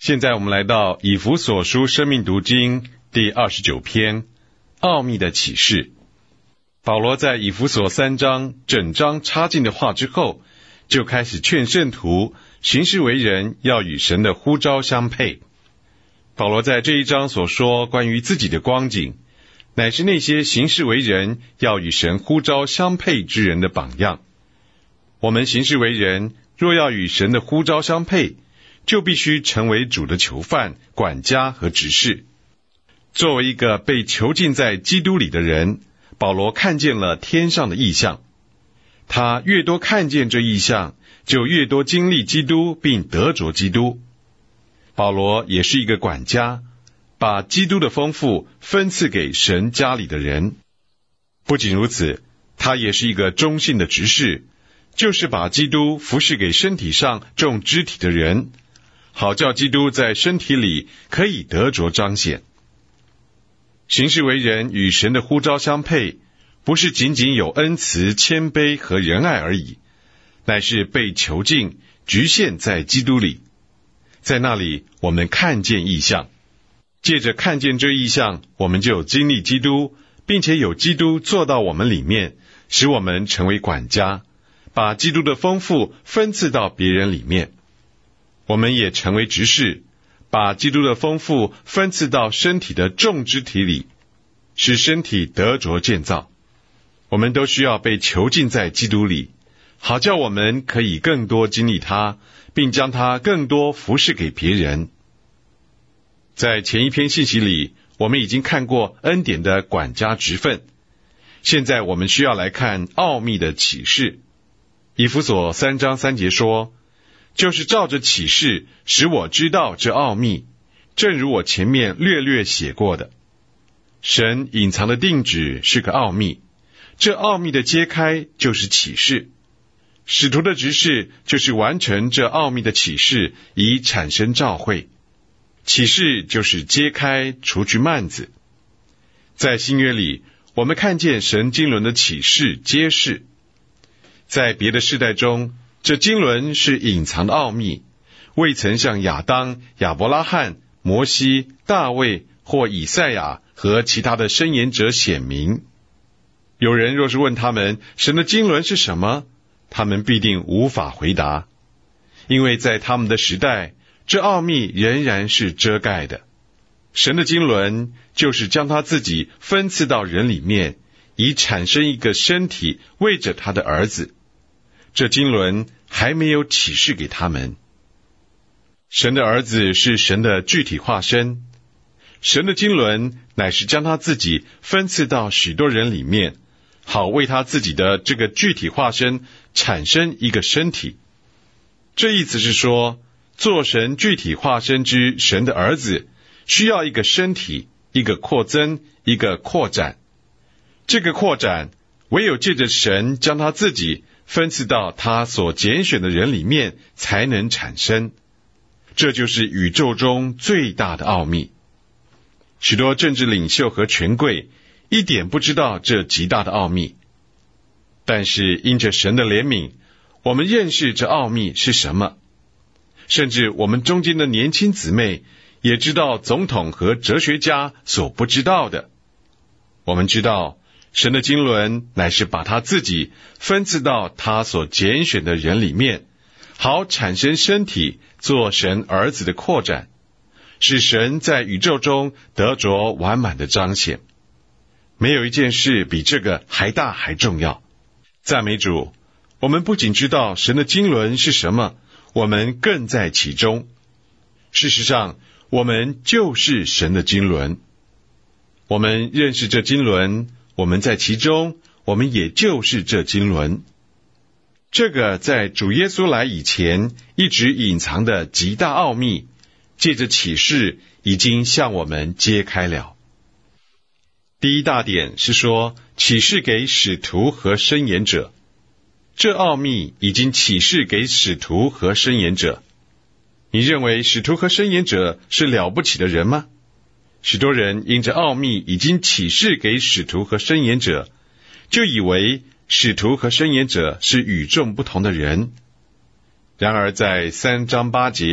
现在我们来到以弗所书生命读经第29篇，奥秘的启示。保罗在以弗所3章整章插进的话之后，就开始劝圣徒行事为人要与神的呼召相配。保罗在这一章所说关于自己的光景，乃是那些行事为人要与神呼召相配之人的榜样。我们行事为人若要与神的呼召相配，就必须成为主的囚犯、管家和执事。作为一个被囚禁在基督里的人，保罗看见了天上的异象。他越多看见这异象，就越多经历基督并得着基督。保罗也是一个管家，把基督的丰富分赐给神家里的人。不仅如此，他也是一个忠信的执事，就是把基督服侍给身体上众肢体的人，好叫基督在身体里可以得着彰显。行事为人与神的呼召相配，不是仅仅有恩慈、谦卑和仁爱而已，乃是被囚禁、局限在基督里。在那里，我们看见异象，借着看见这异象，我们就经历基督，并且有基督做到我们里面，使我们成为管家，把基督的丰富分赐到别人里面。我们也成为执事，把基督的丰富分赐到身体的众肢体里，使身体得着建造。我们都需要被囚禁在基督里，好叫我们可以更多经历他，并将他更多服侍给别人。在前一篇信息里，我们已经看过恩典的管家职分，现在我们需要来看奥秘的启示。以弗所3章3节说，就是照着启示使我知道这奥秘，正如我前面略略写过的。神隐藏的定旨是个奥秘，这奥秘的揭开就是启示。使徒的职事就是完成这奥秘的启示，以产生召会。启示就是揭开，除去幔子。在新约里，我们看见神经纶的启示揭示。在别的世代中，这经纶是隐藏的奥秘，未曾向亚当、亚伯拉罕、摩西、大卫或以赛亚和其他的申言者显明。有人若是问他们神的经纶是什么，他们必定无法回答，因为在他们的时代，这奥秘仍然是遮盖的。神的经纶就是将他自己分赐到人里面，以产生一个身体，为着他的儿子。这经纶还没有启示给他们。神的儿子是神的具体化身，神的经纶乃是将他自己分赐到许多人里面，好为他自己的这个具体化身产生一个身体。这意思是说，做神具体化身之神的儿子，需要一个身体，一个扩增，一个扩展。这个扩展，唯有借着神将他自己分赐到他所拣选的人里面，才能产生。这就是宇宙中最大的奥秘。许多政治领袖和权贵一点不知道这极大的奥秘，但是因着神的怜悯，我们认识这奥秘是什么。甚至我们中间的年轻姊妹也知道总统和哲学家所不知道的。我们知道神的经纶乃是把他自己分赐到他所拣选的人里面，好产生身体，做神儿子的扩展，使神在宇宙中得着完满的彰显。没有一件事比这个还大还重要。赞美主，我们不仅知道神的经纶是什么，我们更在其中。事实上，我们就是神的经纶。我们认识这经纶，我们在其中，我们也就是这经纶。这个在主耶稣来以前一直隐藏的极大奥秘，借着启示已经向我们揭开了。第一大点是说，启示给使徒和申言者。这奥秘已经启示给使徒和申言者。你认为使徒和申言者是了不起的人吗？许多人因着奥秘已经启示给使徒和申言者，就以为使徒和申言者是与众不同的人。然而在3章8节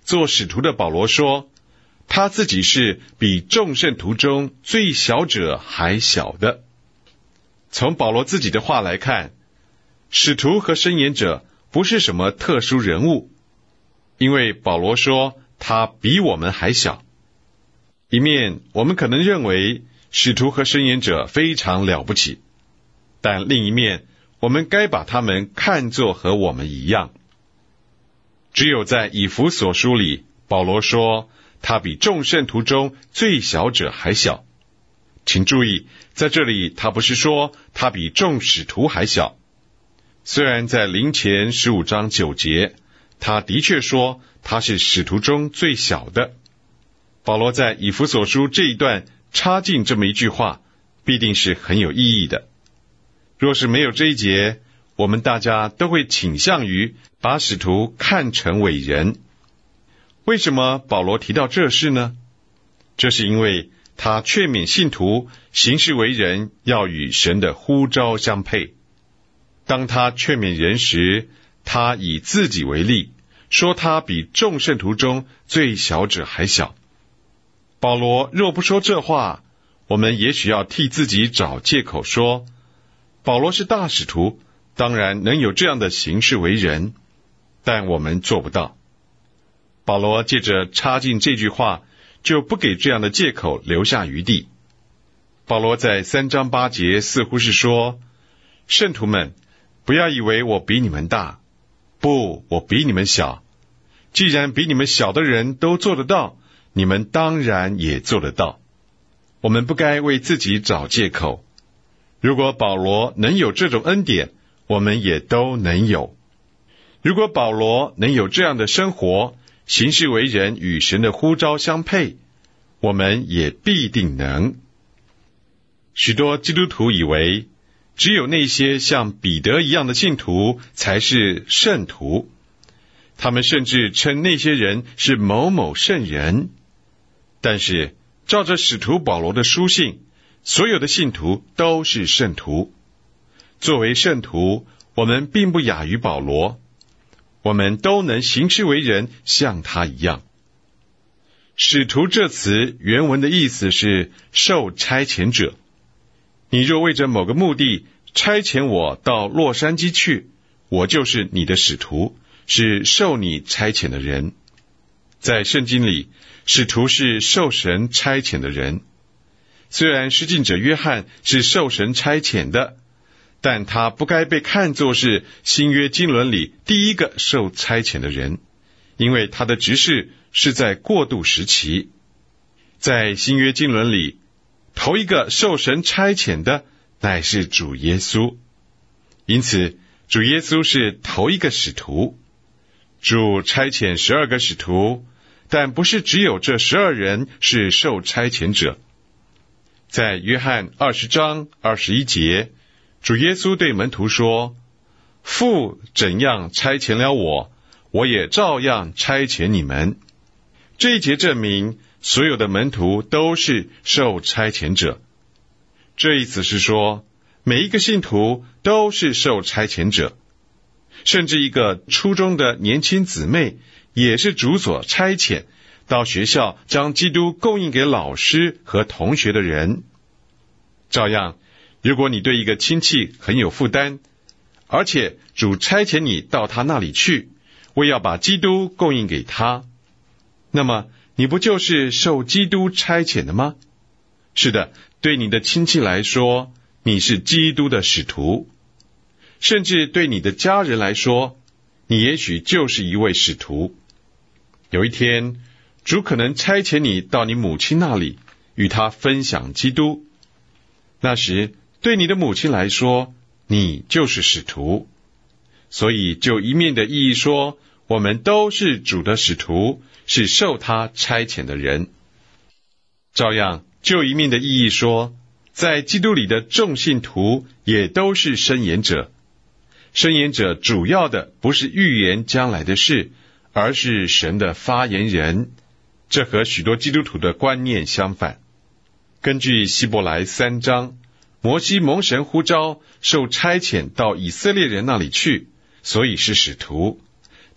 做使徒的保罗说，他自己是比众圣徒中最小者还小的。从保罗自己的话来看，使徒和申言者不是什么特殊人物，因为保罗说他比我们还小。一面我们可能认为使徒和申言者非常了不起，但另一面我们该把他们看作和我们一样。只有在以弗所书里，保罗说他比众圣徒中最小者还小。请注意，在这里他不是说他比众使徒还小，虽然在林前15章9节，他的确说他是使徒中最小的。保罗在以弗所书这一段插进这么一句话，必定是很有意义的。若是没有这一节，我们大家都会倾向于把使徒看成伟人。为什么保罗提到这事呢？这是因为他劝勉信徒行事为人要与神的呼召相配。当他劝勉人时，他以自己为例，说他比众圣徒中最小者还小。保罗若不说这话，我们也许要替自己找借口说，保罗是大使徒，当然能有这样的行事为人，但我们做不到。保罗借着插进这句话，就不给这样的借口留下余地。保罗在3章8节似乎是说，圣徒们，不要以为我比你们大，不，我比你们小。既然比你们小的人都做得到，你们当然也做得到。我们不该为自己找借口。如果保罗能有这种恩典，我们也都能有。如果保罗能有这样的生活，行事为人与神的呼召相配，我们也必定能。许多基督徒以为，只有那些像彼得一样的信徒才是圣徒，他们甚至称那些人是某某圣人。但是照着使徒保罗的书信，所有的信徒都是圣徒。作为圣徒，我们并不亚于保罗，我们都能行事为人像他一样。使徒这词原文的意思是受差遣者。你若为着某个目的差遣我到洛杉矶去，我就是你的使徒，是受你差遣的人。在圣经里，使徒是受神差遣的人。虽然施浸者约翰是受神差遣的，但他不该被看作是新约经纶里第一个受差遣的人，因为他的职事是在过渡时期。在新约经纶里，头一个受神差遣的乃是主耶稣，因此主耶稣是头一个使徒。主差遣12个使徒，但不是只有这12人是受差遣者。在约翰20章21节，主耶稣对门徒说，父怎样差遣了我，我也照样差遣你们。这一节证明所有的门徒都是受差遣者。这意思是说，每一个信徒都是受差遣者。甚至一个初中的年轻姊妹也是主所差遣到学校将基督供应给老师和同学的人。照样，如果你对一个亲戚很有负担，而且主差遣你到他那里去，为要把基督供应给他，那么你不就是受基督差遣的吗？是的，对你的亲戚来说，你是基督的使徒。甚至对你的家人来说，你也许就是一位使徒。有一天，主可能差遣你到你母亲那里，与她分享基督。那时，对你的母亲来说，你就是使徒。所以，就一面的意义说，我们都是主的使徒，是受他差遣的人。照样，就一面的意义说，在基督里的众信徒也都是申言者。申言者主要的不是预言将来的事，而是神的发言人。这和许多基督徒的观念相反。根据希伯来3章，摩西蒙神呼召，受差遣到以色列人那里去，所以是使徒。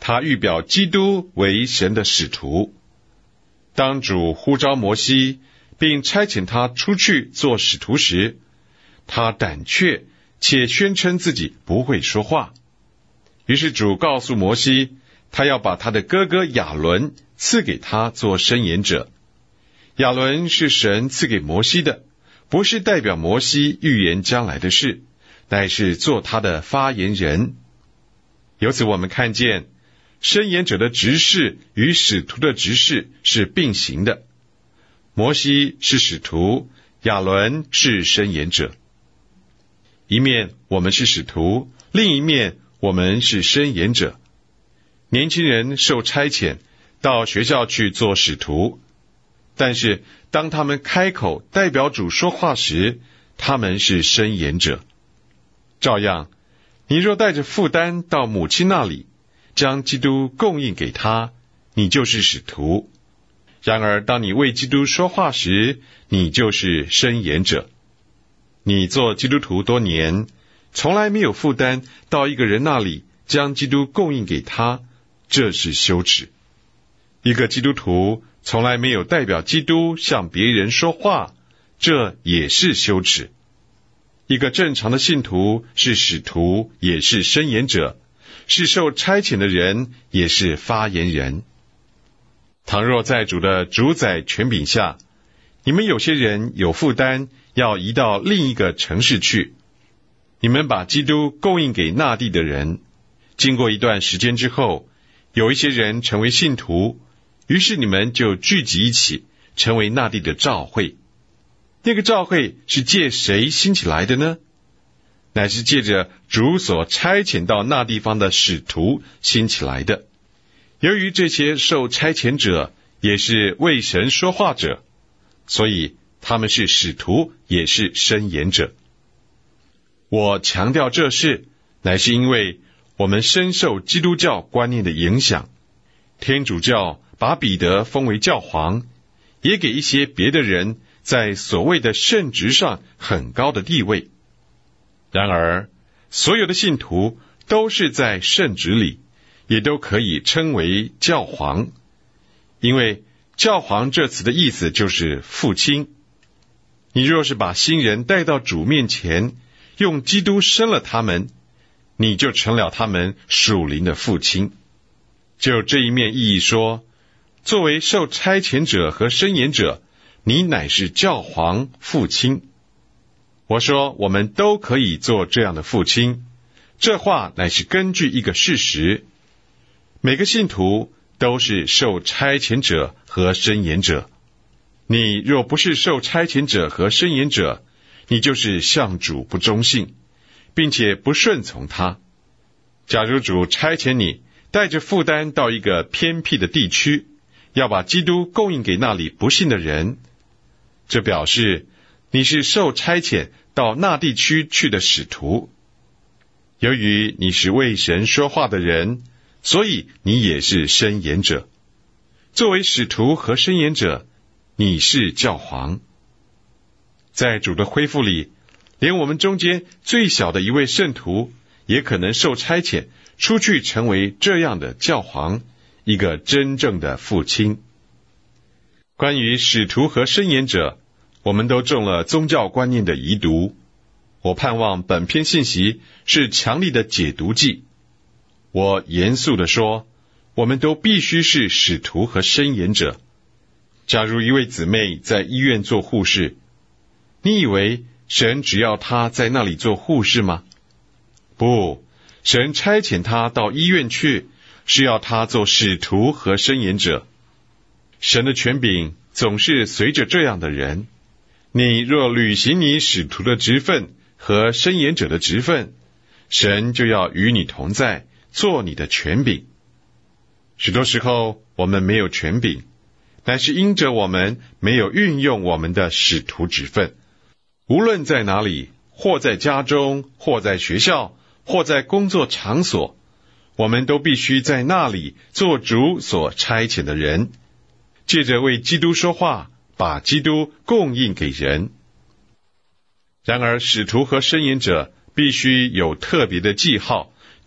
他预表基督为神的使徒。当主呼召摩西，并差遣他出去做使徒时，他胆怯且宣称自己不会说话。于是主告诉摩西，他要把他的哥哥亚伦赐给他做申言者。亚伦是神赐给摩西的，不是代表摩西预言将来的事，乃是做他的发言人。由此我们看见，申言者的职事与使徒的职事是并行的。摩西是使徒，亚伦是申言者。一面我们是使徒，另一面我们是申言者。年轻人受差遣到学校去做使徒，但是当他们开口代表主说话时，他们是申言者。照样，你若带着负担到母亲那里，将基督供应给他，你就是使徒。然而当你为基督说话时，你就是申言者。你做基督徒多年，从来没有负担到一个人那里将基督供应给他，这是羞耻。一个基督徒从来没有代表基督向别人说话，这也是羞耻。一个正常的信徒是使徒，也是申言者，是受差遣的人，也是发言人。倘若在主的主宰权柄下，你们有些人有负担要移到另一个城市去，你们把基督供应给那地的人，经过一段时间之后，有一些人成为信徒，于是你们就聚集一起，成为那地的召会。那个召会是借谁兴起来的呢？乃是借着主所差遣到那地方的使徒兴起来的。由于这些受差遣者也是为神说话者，所以他们是使徒，也是申言者。我强调这事，乃是因为我们深受基督教观念的影响。天主教把彼得封为教皇，也给一些别的人在所谓的圣职上很高的地位。然而，所有的信徒都是在圣职里，也都可以称为教皇，因为教皇这词的意思就是父亲。你若是把新人带到主面前，用基督生了他们，你就成了他们属灵的父亲。就这一面意义说，作为受差遣者和申言者，你乃是教皇父亲。我说我们都可以做这样的父亲，这话乃是根据一个事实：每个信徒都是受差遣者和申言者。你若不是受差遣者和申言者，你就是向主不忠信，并且不顺从他。假如主差遣你带着负担到一个偏僻的地区，要把基督供应给那里不信的人，这表示你是受差遣到那地区去的使徒。由于你是为神说话的人，所以你也是申言者。作为使徒和申言者，你是教皇。在主的恢复里，连我们中间最小的一位圣徒也可能受差遣出去成为这样的教皇，一个真正的父亲。关于使徒和申言者，我们都中了宗教观念的遗毒。我盼望本篇信息是强力的解毒剂。我严肃地说，我们都必须是使徒和申言者。假如一位姊妹在医院做护士，你以为神只要她在那里做护士吗？不，神差遣她到医院去，是要她做使徒和申言者。神的权柄总是随着这样的人。你若履行你使徒的职分和申言者的职分，神就要与你同在，做你的权柄。许多时候我们没有权柄，乃是因着我们没有运用我们的使徒职分。无论在哪里，或在家中，或在学校，或在工作场所，我们都必须在那里做主所差遣的人，借着为基督说话，把基督供应给人。然而使徒和申言者必须有特别的记号，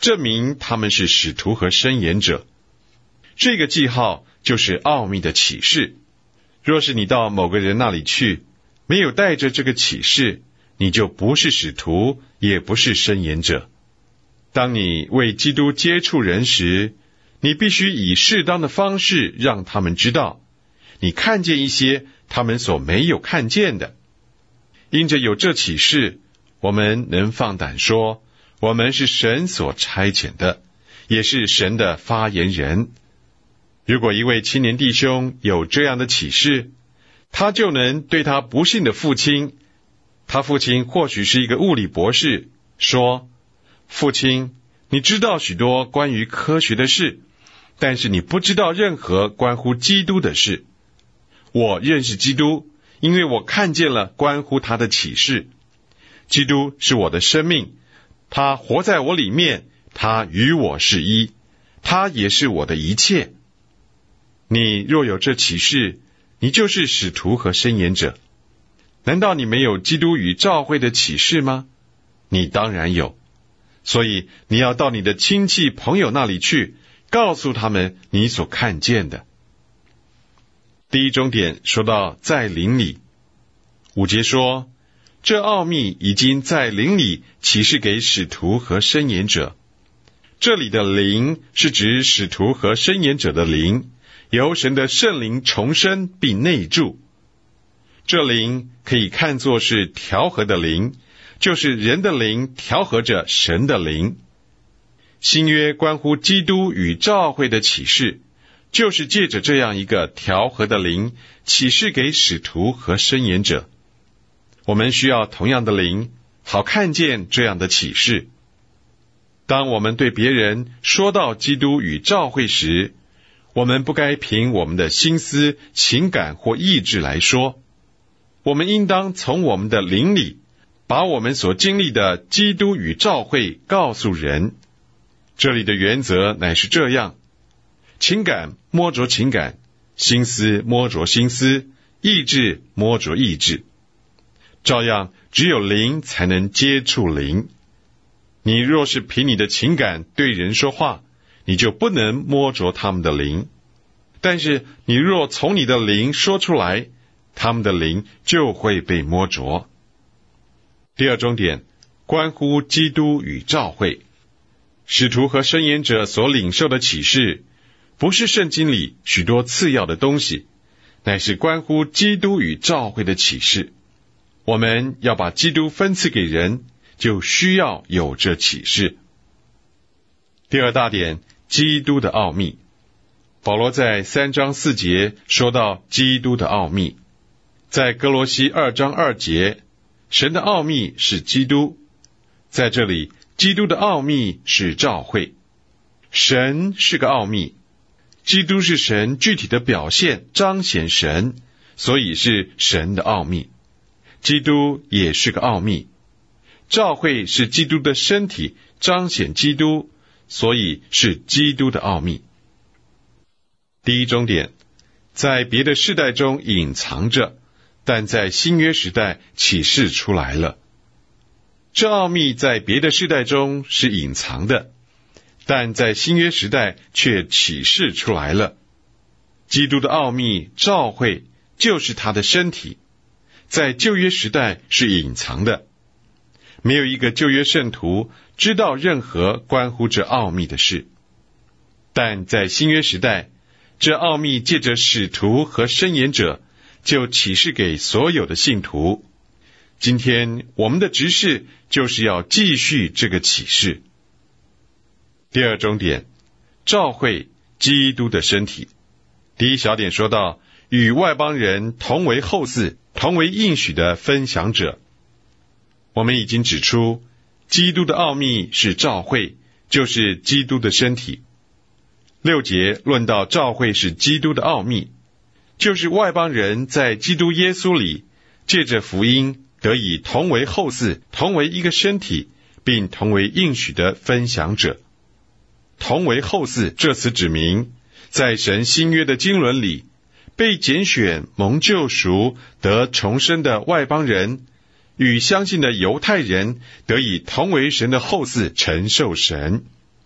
证明他们是使徒和申言者。这个记号就是奥秘的启示。若是你到某个人那里去，没有带着这个启示，你就不是使徒，也不是申言者。当你为基督接触人时，你必须以适当的方式让他们知道，你看见一些他们所没有看见的。因着有这启示，我们能放胆说，我们是神所差遣的，也是神的发言人。如果一位青年弟兄有这样的启示，他就能对他不信的父亲，他父亲或许是一个物理博士，说，父亲，你知道许多关于科学的事，但是你不知道任何关乎基督的事。我认识基督，因为我看见了关乎他的启示。基督是我的生命，他活在我里面，他与我是一，他也是我的一切。你若有这启示，你就是使徒和申言者。难道你没有基督与教会的启示吗？你当然有。所以你要到你的亲戚朋友那里去，告诉他们你所看见的。第一重点说到在灵里，5节说，这奥秘已经在灵里启示给使徒和申言者。这里的灵是指使徒和申言者的灵，由神的圣灵重生并内住。这灵可以看作是调和的灵，就是人的灵调和着神的灵。新约关乎基督与教会的启示，就是借着这样一个调和的灵启示给使徒和申言者。我们需要同样的灵，好看见这样的启示。当我们对别人说到基督与教会时，我们不该凭我们的心思、情感或意志来说，我们应当从我们的灵里，把我们所经历的基督与教会告诉人。这里的原则乃是这样：情感摸着情感，心思摸着心思，意志摸着意志。照样，只有灵才能接触灵。你若是凭你的情感对人说话，你就不能摸着他们的灵。但是你若从你的灵说出来，他们的灵就会被摸着。第二重点，关乎基督与教会。使徒和申言者所领受的启示，不是圣经里许多次要的东西，乃是关乎基督与教会的启示。我们要把基督分赐给人，就需要有这启示。第二大点，基督的奥秘。保罗在3章4节说到基督的奥秘，在哥罗西2章2节，神的奥秘是基督。在这里，基督的奥秘是教会。神是个奥秘，基督是神具体的表现，彰显神，所以是神的奥秘。基督也是个奥秘，教会是基督的身体，彰显基督，所以是基督的奥秘。第一重点，在别的世代中隐藏着，但在新约时代启示出来了。这奥秘在别的世代中是隐藏的，但在新约时代却启示出来了。基督的奥秘，教会就是他的身体，在旧约时代是隐藏的，没有一个旧约圣徒知道任何关乎这奥秘的事。但在新约时代，这奥秘借着使徒和申言者，就启示给所有的信徒。今天我们的职事就是要继续这个启示。第二重点，教会，基督的身体。第一小点说到，与外邦人同为后嗣，同为应许的分享者。我们已经指出，基督的奥秘是教会，就是基督的身体。6节论到教会是基督的奥秘，就是外邦人在基督耶稣里，借着福音得以同为后嗣，同为一个身体，并同为应许的分享者。同为后嗣这词指明，在神新约的经纶里，被拣选蒙救赎得重生的外邦人，与相信的犹太人得以同为神的后嗣，承受神。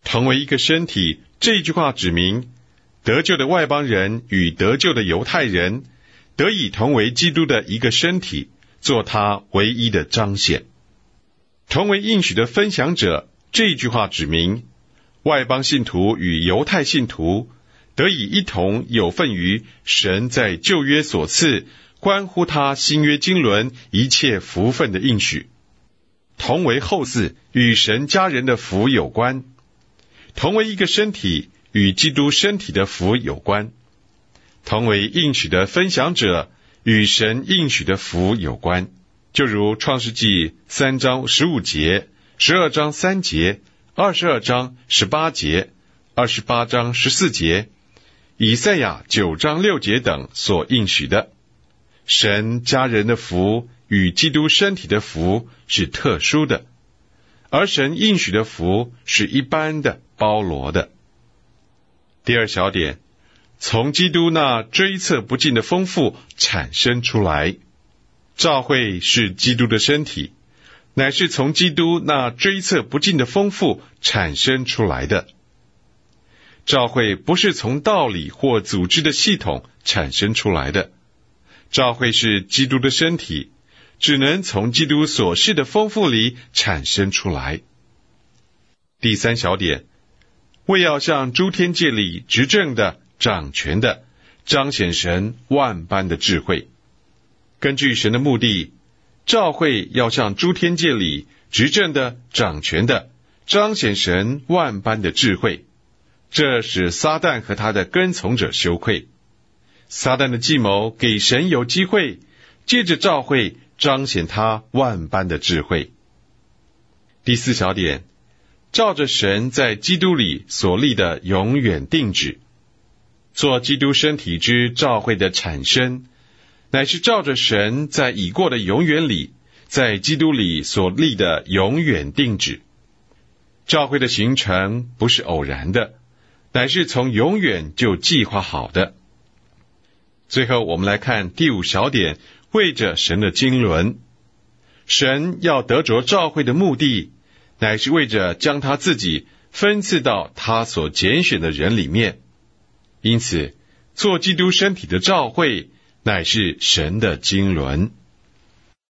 同为一个身体，这句话指明得救的外邦人与得救的犹太人得以同为基督的一个身体，做他唯一的彰显。同为应许的分享者，这句话指明外邦信徒与犹太信徒得以一同有份于神在旧约所赐关乎他新约经纶一切福分的应许。同为后嗣，与神家人的福有关；同为一个身体，与基督身体的福有关；同为应许的分享者，与神应许的福有关。就如创世纪3章15节、12章3节、22章18节、28章14节、以赛亚9章6节等所应许的。神家人的福与基督身体的福是特殊的，而神应许的福是一般的、包罗的。第二小点，从基督那追测不尽的丰富产生出来。教会是基督的身体，乃是从基督那追测不尽的丰富产生出来的。教会不是从道理或组织的系统产生出来的，教会是基督的身体，只能从基督所示的丰富里产生出来。第三小点，为要向诸天界里执政的、掌权的，彰显神万般的智慧。根据神的目的，教会要向诸天界里执政的、掌权的，彰显神万般的智慧。这使撒旦和他的跟从者羞愧。撒旦的计谋给神有机会，借着教会彰显他万般的智慧。第四小点，照着神在基督里所立的永远定旨，做基督身体之教会的产生，乃是照着神在已过的永远里，在基督里所立的永远定旨。教会的形成不是偶然的，乃是从永远就计划好的。最后我们来看第五小点，为着神的经纶。神要得着教会的目的，乃是为着将他自己分赐到他所拣选的人里面。因此，做基督身体的教会，乃是神的经纶。